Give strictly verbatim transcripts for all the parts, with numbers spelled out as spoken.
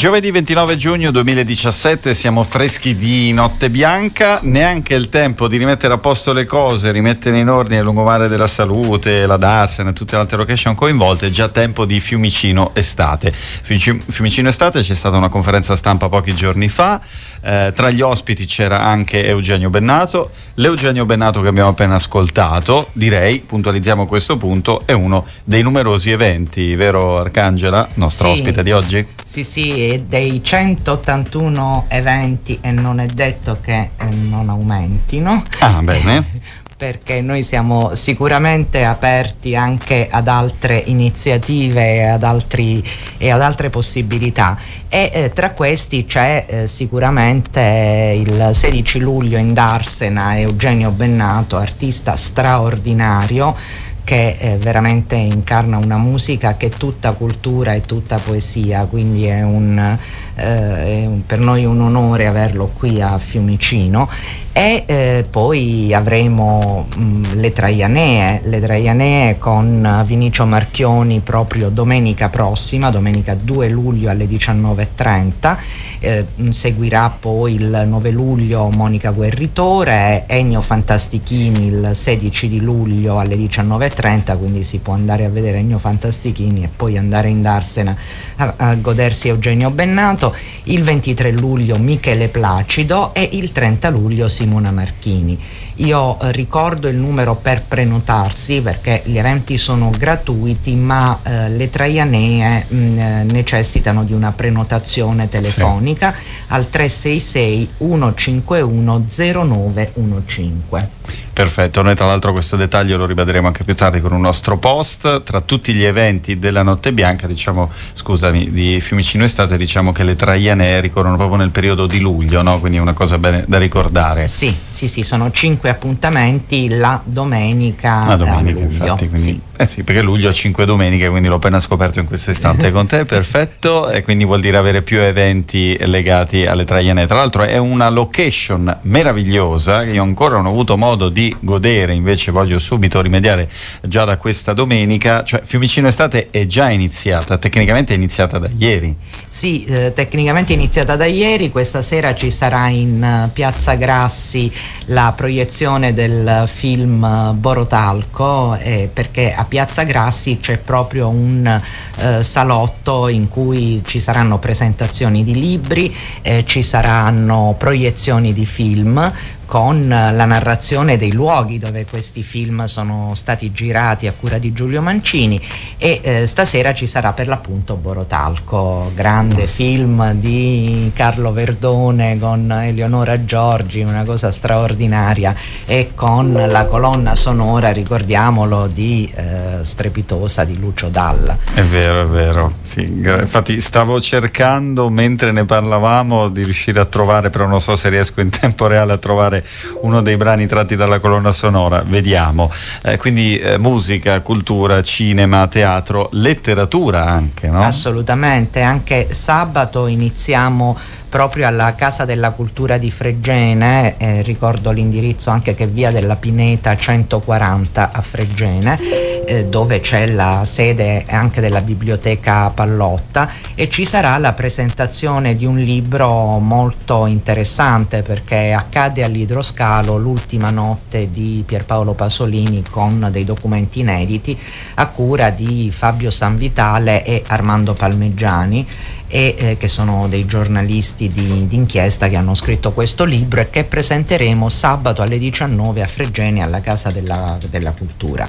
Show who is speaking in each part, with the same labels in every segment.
Speaker 1: Giovedì ventinove giugno duemiladiciassette, siamo freschi di notte bianca, neanche il tempo di rimettere a posto le cose, rimettere in ordine il lungomare della salute, la Darsena e tutte le altre location coinvolte, è già tempo di Fiumicino Estate. Fiumicino Estate, c'è stata una conferenza stampa pochi giorni fa, eh, tra gli ospiti c'era anche Eugenio Bennato. L'Eugenio Bennato che abbiamo appena ascoltato, direi, puntualizziamo questo punto, è uno dei numerosi eventi, vero Arcangela, nostra
Speaker 2: sì,
Speaker 1: ospite di oggi?
Speaker 2: Sì, sì, e dei centottantuno eventi, e non è detto che eh, non aumentino.
Speaker 1: Ah, bene.
Speaker 2: Perché noi siamo sicuramente aperti anche ad altre iniziative e ad, altri, e ad altre possibilità, e eh, tra questi c'è eh, sicuramente il sedici luglio in Darsena Eugenio Bennato, artista straordinario che eh, veramente incarna una musica che è tutta cultura e tutta poesia, quindi è, un, eh, è un, per noi un onore averlo qui a Fiumicino. E eh, poi avremo mh, le Traianee, le Traianee con Vinicio Marchioni proprio domenica prossima, domenica due luglio alle diciannove e trenta. Eh, seguirà poi il nove luglio Monica Guerritore, Ennio Fantastichini il sedici di luglio alle diciannove e trenta, quindi si può andare a vedere Ennio Fantastichini e poi andare in Darsena a, a godersi Eugenio Bennato. Il ventitré luglio Michele Placido e il trenta luglio Simona Marchini. Io eh, ricordo il numero per prenotarsi perché gli eventi sono gratuiti, ma eh, le Traianee mh, necessitano di una prenotazione telefonica, sì, al tre sei sei uno cinque uno zero nove uno cinque.
Speaker 1: Perfetto, noi tra l'altro questo dettaglio lo ribadiremo anche più tardi con un nostro post. Tra tutti gli eventi della Notte Bianca, diciamo, scusami, di Fiumicino Estate, diciamo che le Traianee ricorrono proprio nel periodo di luglio, no? Quindi è una cosa bene da ricordare.
Speaker 2: Sì, sì, sì, sono cinque appuntamenti la domenica,
Speaker 1: la domenica
Speaker 2: a luglio.
Speaker 1: Infatti, quindi,
Speaker 2: sì.
Speaker 1: Eh sì, perché luglio ha cinque domeniche, quindi l'ho appena scoperto in questo istante con te, perfetto, e quindi vuol dire avere più eventi legati alle Traianee. Tra l'altro è una location meravigliosa che io ancora non ho avuto modo di godere, invece voglio subito rimediare già da questa domenica. Cioè Fiumicino Estate è già iniziata, tecnicamente è iniziata da ieri.
Speaker 2: Sì, eh, tecnicamente è iniziata da ieri. Questa sera ci sarà in uh, Piazza Grassi la proiezione del film uh, Borotalco, eh, perché a Piazza Grassi c'è proprio un uh, salotto in cui ci saranno presentazioni di libri, eh, ci saranno proiezioni di film con la narrazione dei luoghi dove questi film sono stati girati a cura di Giulio Mancini, e eh, stasera ci sarà per l'appunto Borotalco, grande film di Carlo Verdone con Eleonora Giorgi, una cosa straordinaria, e con la colonna sonora, ricordiamolo, di eh, Strepitosa di Lucio Dalla.
Speaker 1: È vero, è vero, sì, infatti stavo cercando mentre ne parlavamo di riuscire a trovare, però non so se riesco in tempo reale a trovare uno dei brani tratti dalla colonna sonora, vediamo. Eh, quindi eh, musica, cultura, cinema, teatro, letteratura anche, no?
Speaker 2: Assolutamente, anche sabato iniziamo proprio alla Casa della Cultura di Fregene, eh, ricordo l'indirizzo anche che via della Pineta centoquaranta a Fregene, eh, dove c'è la sede anche della Biblioteca Pallotta, e ci sarà la presentazione di un libro molto interessante perché accade all'Idroscalo, l'ultima notte di Pierpaolo Pasolini, con dei documenti inediti a cura di Fabio Sanvitale e Armando Palmeggiani, e eh, che sono dei giornalisti di inchiesta che hanno scritto questo libro, e che presenteremo sabato alle diciannove a Fregene alla Casa della, della Cultura.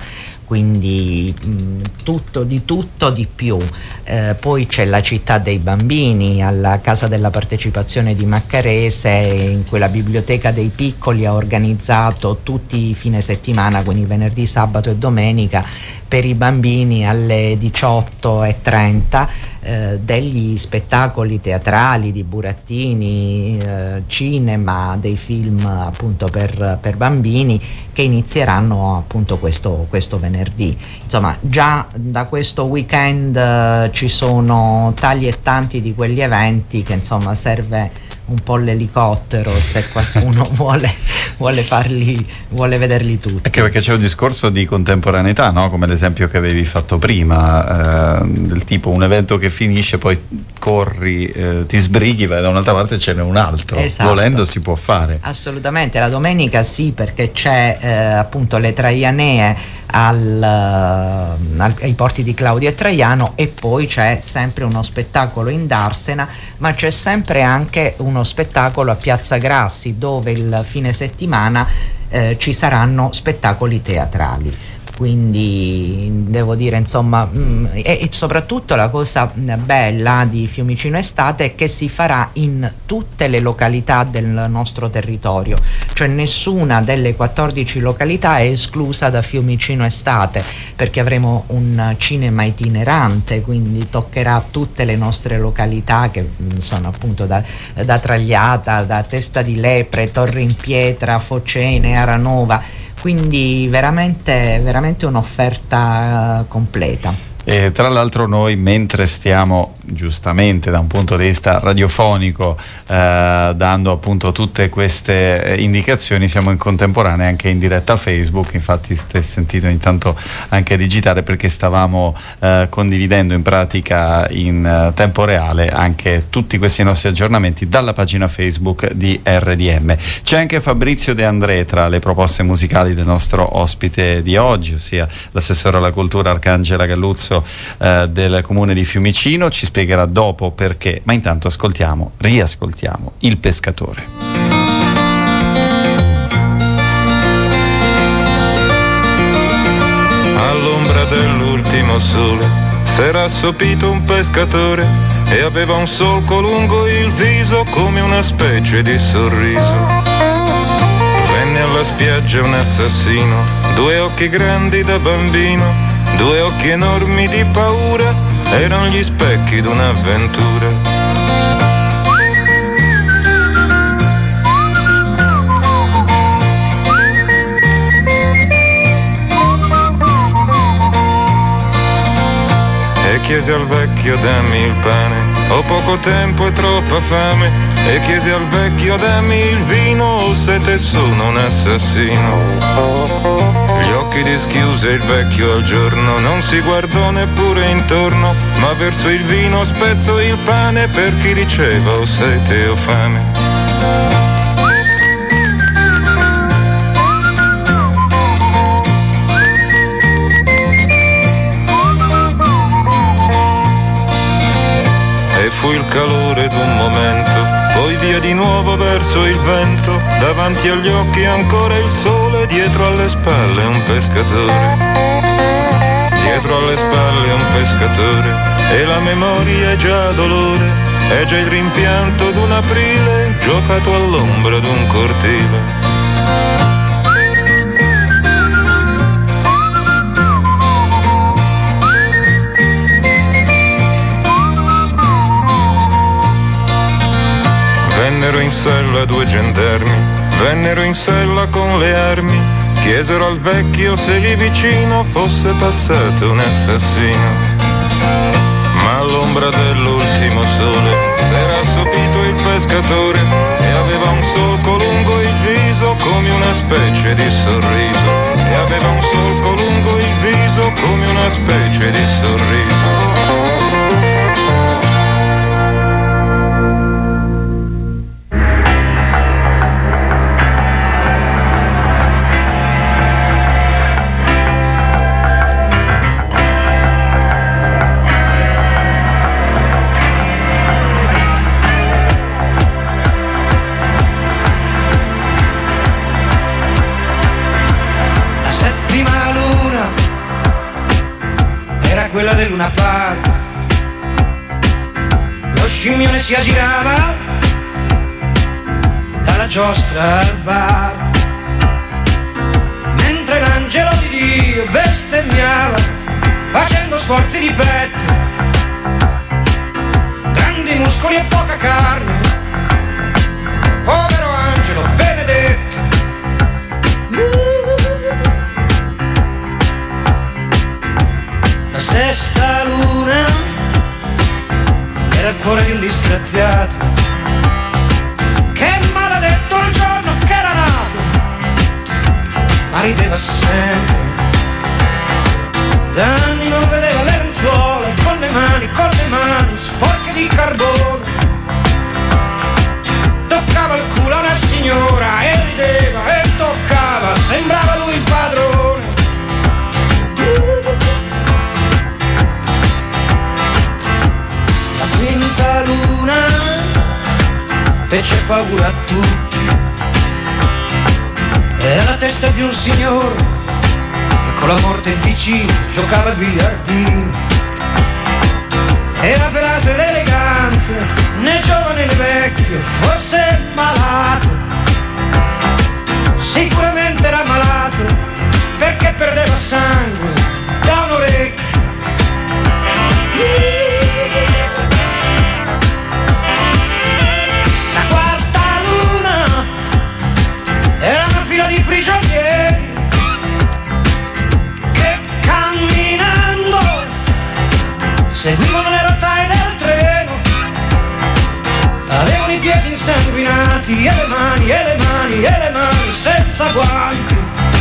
Speaker 2: Quindi mh, tutto di tutto di più. Eh, poi c'è la Città dei Bambini alla Casa della Partecipazione di Maccarese, in cui la Biblioteca dei Piccoli ha organizzato tutti i fine settimana, quindi venerdì, sabato e domenica, per i bambini alle diciotto e trenta eh, degli spettacoli teatrali di burattini, eh, cinema, dei film appunto per, per bambini, che inizieranno appunto questo, questo venerdì. Insomma, già da questo weekend eh, ci sono tali e tanti di quegli eventi che insomma serve un po' l'elicottero se qualcuno vuole, vuole farli, vuole vederli tutti.
Speaker 1: Anche perché c'è un discorso di contemporaneità, no? Come l'esempio che avevi fatto prima, eh, del tipo un evento che finisce, poi corri, eh, ti sbrighi, vai da un'altra parte, ce n'è un altro. Esatto. Volendo si può fare.
Speaker 2: Assolutamente, la domenica sì, perché c'è eh, appunto le Traianee al, al, ai porti di Claudio e Traiano, e poi c'è sempre uno spettacolo in Darsena, ma c'è sempre anche uno spettacolo a Piazza Grassi, dove il fine settimana eh, ci saranno spettacoli teatrali. Quindi devo dire, insomma, mh, e, e soprattutto la cosa bella di Fiumicino Estate è che si farà in tutte le località del nostro territorio, cioè nessuna delle quattordici località è esclusa da Fiumicino Estate, perché avremo un cinema itinerante, quindi toccherà tutte le nostre località, che mh, sono appunto da, da Tragliata, da Testa di Lepre, Torre in Pietra, Focene, Aranova. Quindi veramente, veramente un'offerta completa.
Speaker 1: E tra l'altro noi, mentre stiamo giustamente da un punto di vista radiofonico eh, dando appunto tutte queste indicazioni, siamo in contemporanea anche in diretta a Facebook. Infatti stai sentito ogni tanto anche digitare, perché stavamo eh, condividendo in pratica in uh, tempo reale anche tutti questi nostri aggiornamenti dalla pagina Facebook di R D M. C'è anche Fabrizio De André tra le proposte musicali del nostro ospite di oggi, ossia l'assessore alla cultura Arcangela Galluzzo eh, del comune di Fiumicino. Ci spiegherà dopo perché, ma intanto ascoltiamo, riascoltiamo Il Pescatore.
Speaker 3: All'ombra dell'ultimo sole s'era assopito un pescatore e aveva un solco lungo il viso come una specie di sorriso. Venne alla spiaggia un assassino, due occhi grandi da bambino, due occhi enormi di paura, erano gli specchi d'un'avventura. E chiese al vecchio: dammi il pane, ho poco tempo e troppa fame. E chiese al vecchio: dammi il vino, o se te sono un assassino. Gli occhi dischiuse il vecchio al giorno, non si guardò neppure intorno, ma verso il vino spezzò il pane per chi diceva: ho sete o fame. E fu il calore d'un momento, poi via di nuovo verso il vento, davanti agli occhi ancora il sole, dietro alle spalle un pescatore. Dietro alle spalle un pescatore, e la memoria è già dolore, è già il rimpianto d'un aprile, giocato all'ombra d'un cortile. Vennero in sella due gendarmi, vennero in sella con le armi, chiesero al vecchio se lì vicino fosse passato un assassino. Ma all'ombra dell'ultimo sole s'era assopito il pescatore e aveva un solco lungo il viso come una specie di sorriso. E aveva un solco lungo il viso come una specie di sorriso.
Speaker 4: Quella del Luna Park, lo scimmione si aggirava dalla giostra al bar, mentre l'angelo di Dio bestemmiava facendo sforzi di petto, grandi muscoli e poca carne, povero angelo benedetto. La sesta luna era il cuore di un disgraziato, rideva sempre. Da anni non vedeva le lenzuola, con le mani, con le mani sporche di carbone. Toccava il culo a una signora e rideva e toccava, sembrava lui il padrone. La quinta luna fece paura a tutti. Era la testa di un signore che con la morte vicino giocava a biliardino. Era pelato ed elegante, né giovane né vecchio, forse malato. Sicuramente era malato, perché perdeva sangue da un orecchio. La quarta luna era una fila di prigionieri che camminando seguivano le rotaie del treno. Avevano i piedi insanguinati e le mani, e le mani, e le mani senza guanti.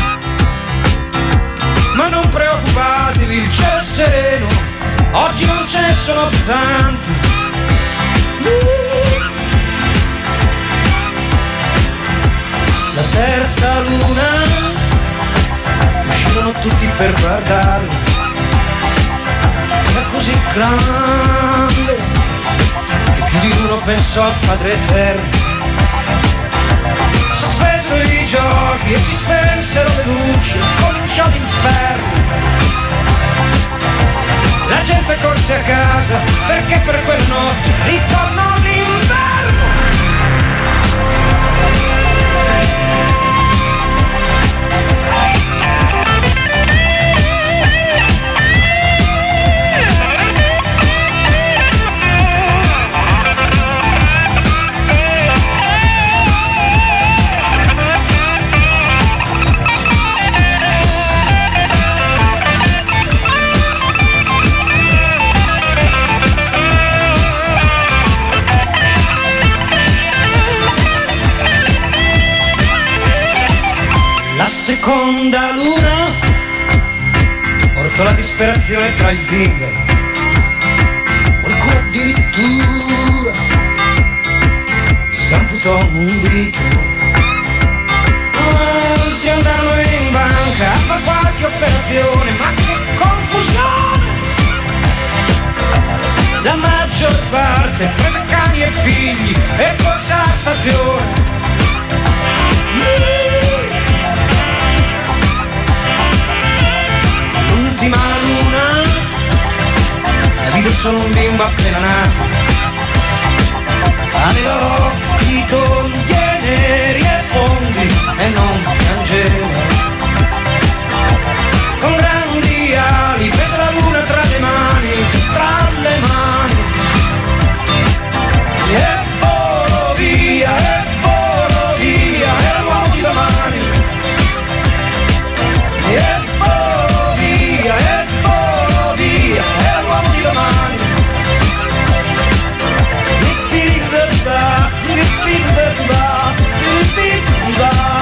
Speaker 4: Ma non preoccupatevi, il cielo è sereno, oggi non ce ne sono più tanti. La terza luna uscirono tutti per guardarlo. Era così grande che più di uno pensò al Padre Eterno. Sospesero i giochi e si spensero le luci, cominciò l'inferno. La gente corse a casa perché per quella notte ritornò l'inverno. Seconda luna portò la disperazione tra il zingaro. Qualcuno addirittura si amputò un dito. Altri andarono in banca a far qualche operazione, ma che confusione! La maggior parte prese cani e figli e corse alla stazione. L'ultima luna vide solo un bimbo appena nato, aveva occhi tondi e neri e fondi e non piangeva. Con grandi ali prese la luna tra le mani, tra le mani, e volò via, e volò via, era l'uomo di domani. E e volò via, era l'uomo di domani. Ripiribba, ripiribba, ripiribba.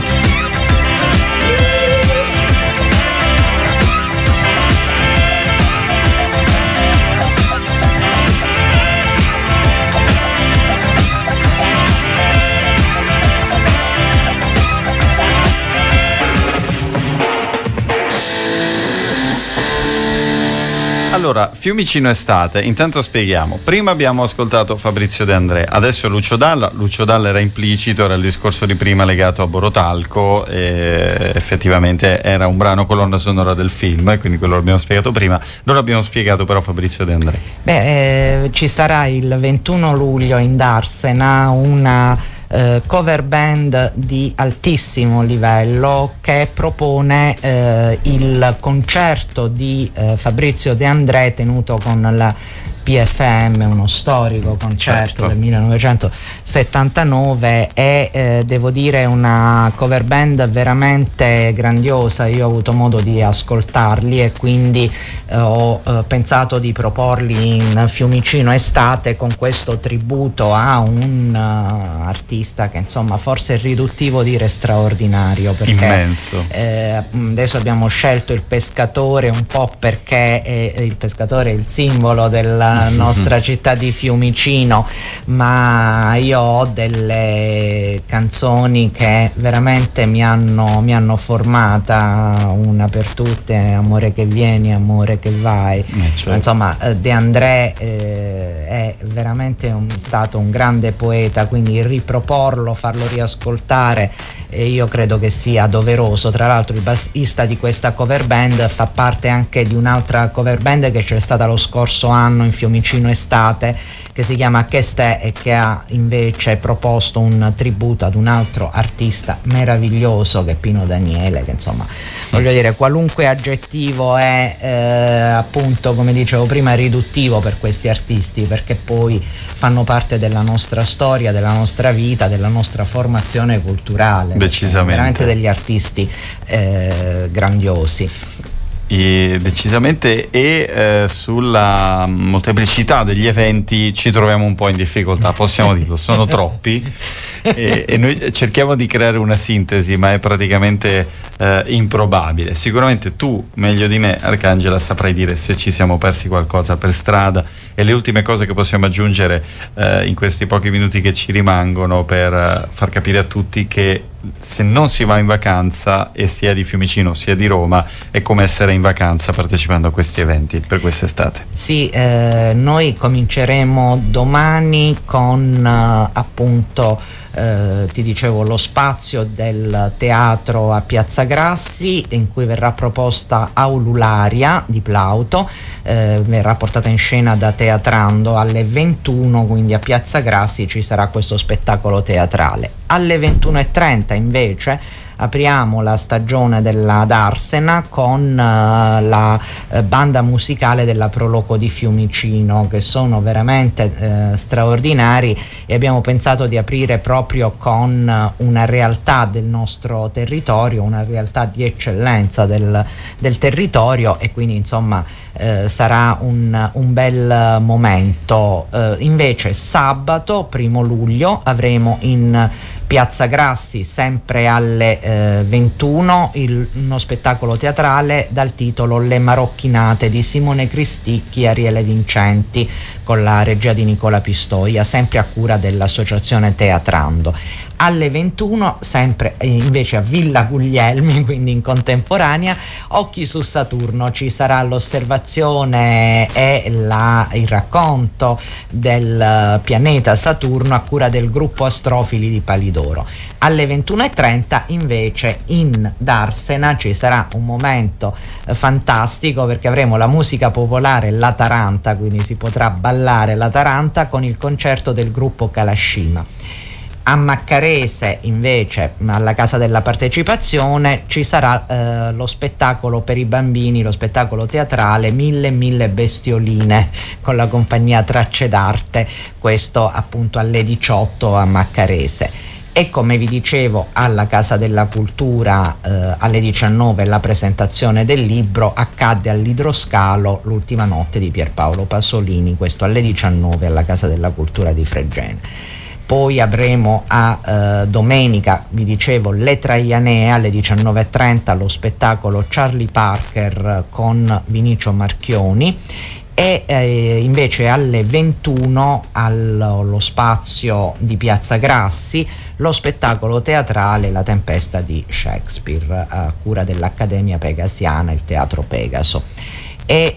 Speaker 1: Allora, Fiumicino estate, intanto spieghiamo. Prima abbiamo ascoltato Fabrizio De André, adesso Lucio Dalla. Lucio Dalla era implicito, era il discorso di prima legato a Borotalco, e effettivamente era un brano colonna sonora del film, quindi quello l'abbiamo spiegato prima. Non l'abbiamo spiegato però Fabrizio De André.
Speaker 2: Beh, eh, ci sarà il ventuno luglio in Darsena una Eh, cover band di altissimo livello che propone eh, il concerto di eh, Fabrizio De André tenuto con la P F M, uno storico concerto certo. del millenovecentosettantanove, e eh, devo dire una cover band veramente grandiosa. Io ho avuto modo di ascoltarli e quindi eh, ho eh, pensato di proporli in Fiumicino Estate, con questo tributo a un uh, artista che insomma forse è riduttivo dire straordinario, perché
Speaker 1: immenso.
Speaker 2: Eh, adesso abbiamo scelto il pescatore un po' perché è, il pescatore è il simbolo della nostra città di Fiumicino, ma io ho delle canzoni che veramente mi hanno, mi hanno formata, una per tutte, Amore che vieni, amore che vai. Eh, certo. Insomma, De André eh, è veramente un, stato un grande poeta, quindi riproporlo, farlo riascoltare, e io credo che sia doveroso. Tra l'altro il bassista di questa cover band fa parte anche di un'altra cover band che c'è stata lo scorso anno in Fiumicino Estate, che si chiama Che Ste, e che ha invece proposto un tributo ad un altro artista meraviglioso che è Pino Daniele, che insomma voglio dire, qualunque aggettivo è eh, appunto, come dicevo prima, riduttivo per questi artisti, perché poi fanno parte della nostra storia, della nostra vita, della nostra formazione culturale.
Speaker 1: Decisamente.
Speaker 2: Veramente degli artisti eh, grandiosi.
Speaker 1: E decisamente, e eh, sulla molteplicità degli eventi ci troviamo un po' in difficoltà, possiamo dirlo, sono troppi e, e noi cerchiamo di creare una sintesi, ma è praticamente eh, improbabile. Sicuramente tu meglio di me, Arcangela, saprai dire se ci siamo persi qualcosa per strada, e le ultime cose che possiamo aggiungere eh, in questi pochi minuti che ci rimangono, per uh, far capire a tutti che se non si va in vacanza, e sia di Fiumicino sia di Roma, è come essere in vacanza partecipando a questi eventi per quest'estate.
Speaker 2: Sì, eh, noi cominceremo domani con eh, appunto eh, ti dicevo lo spazio del teatro a Piazza Grassi, in cui verrà proposta Aulularia di Plauto, eh, verrà portata in scena da Teatrando alle ventuno, quindi a Piazza Grassi ci sarà questo spettacolo teatrale. Alle ventuno e trenta invece apriamo la stagione della Darsena con uh, la uh, banda musicale della Proloco di Fiumicino, che sono veramente uh, straordinari, e abbiamo pensato di aprire proprio con uh, una realtà del nostro territorio, una realtà di eccellenza del, del territorio, e quindi insomma uh, sarà un, un bel momento. Uh, invece sabato primo luglio avremo in Piazza Grassi, sempre alle eh, ventuno, il, uno spettacolo teatrale dal titolo Le Marocchinate di Simone Cristicchi e Ariele Vincenti, con la regia di Nicola Pistoia, sempre a cura dell'associazione Teatrando. Alle ventuno, sempre eh, invece a Villa Guglielmi, quindi in contemporanea, Occhi su Saturno, ci sarà l'osservazione e la, il racconto del pianeta Saturno a cura del gruppo Astrofili di Palidoro. Alle ventuno e trenta invece in Darsena ci sarà un momento eh, fantastico, perché avremo la musica popolare La Taranta, quindi si potrà ballare la Taranta con il concerto del gruppo Kalashima. A Maccarese invece, alla Casa della Partecipazione, ci sarà eh, lo spettacolo per i bambini, lo spettacolo teatrale Mille Mille Bestioline con la compagnia Tracce d'Arte, questo appunto alle diciotto a Maccarese. E come vi dicevo, alla Casa della Cultura eh, alle diciannove la presentazione del libro Accadde all'Idroscalo, l'ultima notte di Pierpaolo Pasolini, questo alle diciannove alla Casa della Cultura di Fregene. Poi avremo a eh, domenica, vi dicevo, Le Traianee alle diciannove e trenta, lo spettacolo Charlie Parker con Vinicio Marchioni, e eh, invece alle ventuno allo spazio di Piazza Grassi lo spettacolo teatrale La Tempesta di Shakespeare a cura dell'Accademia Pegasiana, il Teatro Pegaso. E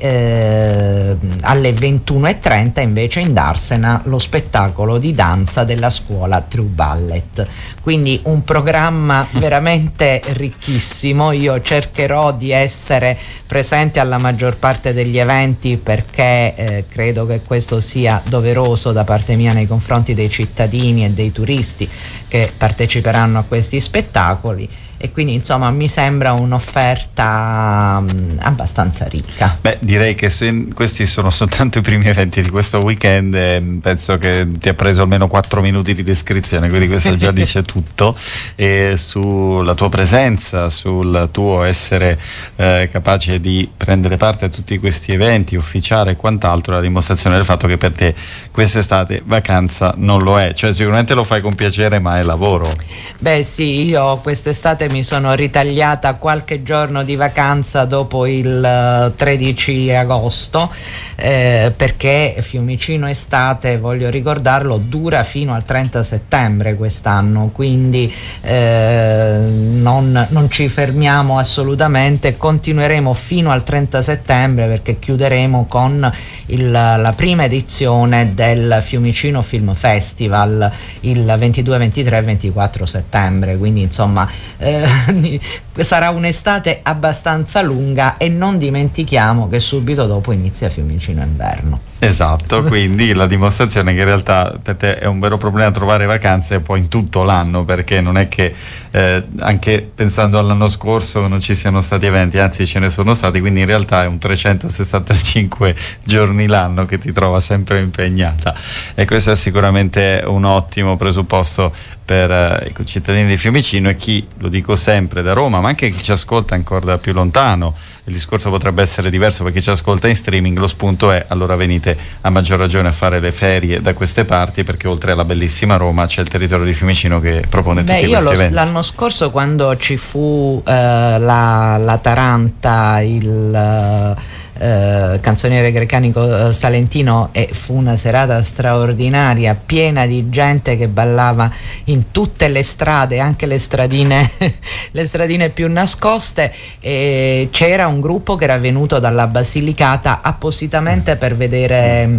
Speaker 2: eh, alle ventuno e trenta invece in Darsena lo spettacolo di danza della scuola True Ballet, quindi un programma veramente ricchissimo. Io cercherò di essere presente alla maggior parte degli eventi, perché eh, credo che questo sia doveroso da parte mia nei confronti dei cittadini e dei turisti che parteciperanno a questi spettacoli. e quindi insomma mi sembra un'offerta mh, abbastanza ricca.
Speaker 1: Beh, direi che se questi sono soltanto i primi eventi di questo weekend, eh, penso che ti ha preso almeno quattro minuti di descrizione, quindi questo già dice tutto, e sulla tua presenza, sul tuo essere eh, capace di prendere parte a tutti questi eventi, ufficiare e quant'altro, la dimostrazione del fatto che per te quest'estate vacanza non lo è, cioè sicuramente lo fai con piacere ma è lavoro.
Speaker 2: Beh sì, io quest'estate mi sono ritagliata qualche giorno di vacanza dopo il tredici agosto, eh, perché Fiumicino Estate, voglio ricordarlo, dura fino al trenta settembre quest'anno, quindi eh, non, non ci fermiamo assolutamente, continueremo fino al trenta settembre perché chiuderemo con il, la prima edizione del Fiumicino Film Festival il ventidue, ventitré e ventiquattro settembre, quindi insomma eh, sarà un'estate abbastanza lunga e non dimentichiamo che subito dopo inizia Fiumicino Inverno.
Speaker 1: Esatto, quindi la dimostrazione che in realtà per te è un vero problema trovare vacanze poi in tutto l'anno, perché non è che eh, anche pensando all'anno scorso non ci siano stati eventi, anzi ce ne sono stati, quindi in realtà è un trecentosessantacinque giorni l'anno che ti trova sempre impegnata, e questo è sicuramente un ottimo presupposto per eh, i cittadini di Fiumicino e chi, lo dico sempre, da Roma, ma anche chi ci ascolta ancora da più lontano. Il discorso potrebbe essere diverso per chi ci ascolta in streaming, lo spunto è: allora venite a maggior ragione a fare le ferie da queste parti, perché oltre alla bellissima Roma c'è il territorio di Fiumicino che propone
Speaker 2: Beh,
Speaker 1: tutti
Speaker 2: io
Speaker 1: questi
Speaker 2: lo,
Speaker 1: eventi.
Speaker 2: L'anno scorso, quando ci fu eh, la, la Taranta, il eh, canzoniere grecanico eh, salentino, e fu una serata straordinaria, piena di gente che ballava in tutte le strade, anche le stradine le stradine più nascoste, e c'era un gruppo che era venuto dalla Basilicata appositamente per vedere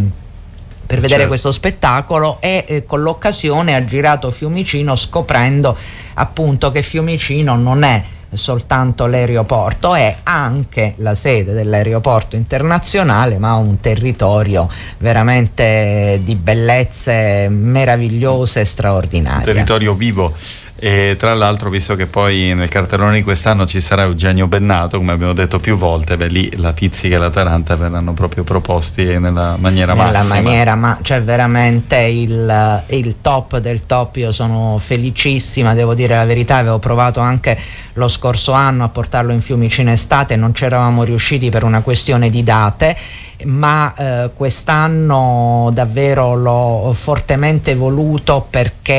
Speaker 2: per vedere
Speaker 1: certo.
Speaker 2: questo spettacolo, e eh, con l'occasione ha girato Fiumicino, scoprendo appunto che Fiumicino non è soltanto l'aeroporto, è anche la sede dell'aeroporto internazionale, ma un territorio veramente di bellezze meravigliose e straordinarie.
Speaker 1: Un territorio vivo. E tra l'altro, visto che poi nel cartellone di quest'anno ci sarà Eugenio Bennato, come abbiamo detto più volte, beh, lì la pizzica e la Taranta verranno proprio proposti nella maniera
Speaker 2: nella
Speaker 1: massima.
Speaker 2: maniera, ma cioè veramente il, il top del top. Io sono felicissima, devo dire la verità, avevo provato anche lo scorso anno a portarlo in Fiumicino Estate, non ci eravamo riusciti per una questione di date, ma eh, quest'anno davvero l'ho fortemente voluto perché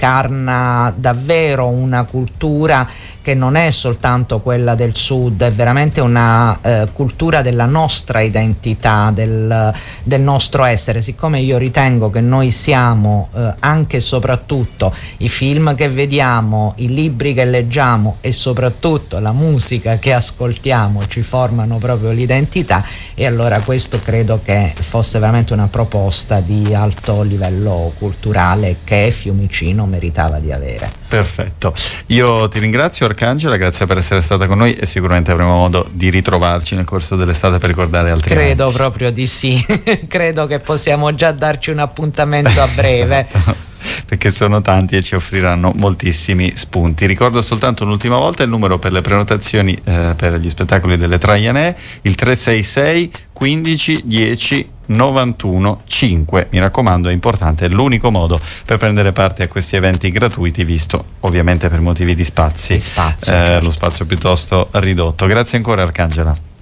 Speaker 2: incarna davvero una cultura che non è soltanto quella del sud, è veramente una eh, cultura della nostra identità, del, del nostro essere. Siccome io ritengo che noi siamo eh, anche e soprattutto i film che vediamo, i libri che leggiamo e soprattutto la musica che ascoltiamo ci formano proprio l'identità, e allora questo credo che fosse veramente una proposta di alto livello culturale che Fiumicino meritava di avere.
Speaker 1: Perfetto, io ti ringrazio Arcangela, grazie per essere stata con noi, e sicuramente avremo modo di ritrovarci nel corso dell'estate per ricordare altri
Speaker 2: Credo
Speaker 1: eventi.
Speaker 2: proprio di sì. Credo che possiamo già darci un appuntamento a breve.
Speaker 1: Esatto, perché sono tanti e ci offriranno moltissimi spunti. Ricordo soltanto un'ultima volta il numero per le prenotazioni eh, per gli spettacoli delle Traianè, il tre sei sei quindici dieci novantuno cinque. Mi raccomando, è importante, è l'unico modo per prendere parte a questi eventi gratuiti, visto ovviamente per motivi di spazi,
Speaker 2: Di spazio,
Speaker 1: eh,
Speaker 2: certo.
Speaker 1: lo spazio piuttosto ridotto. Grazie ancora Arcangela.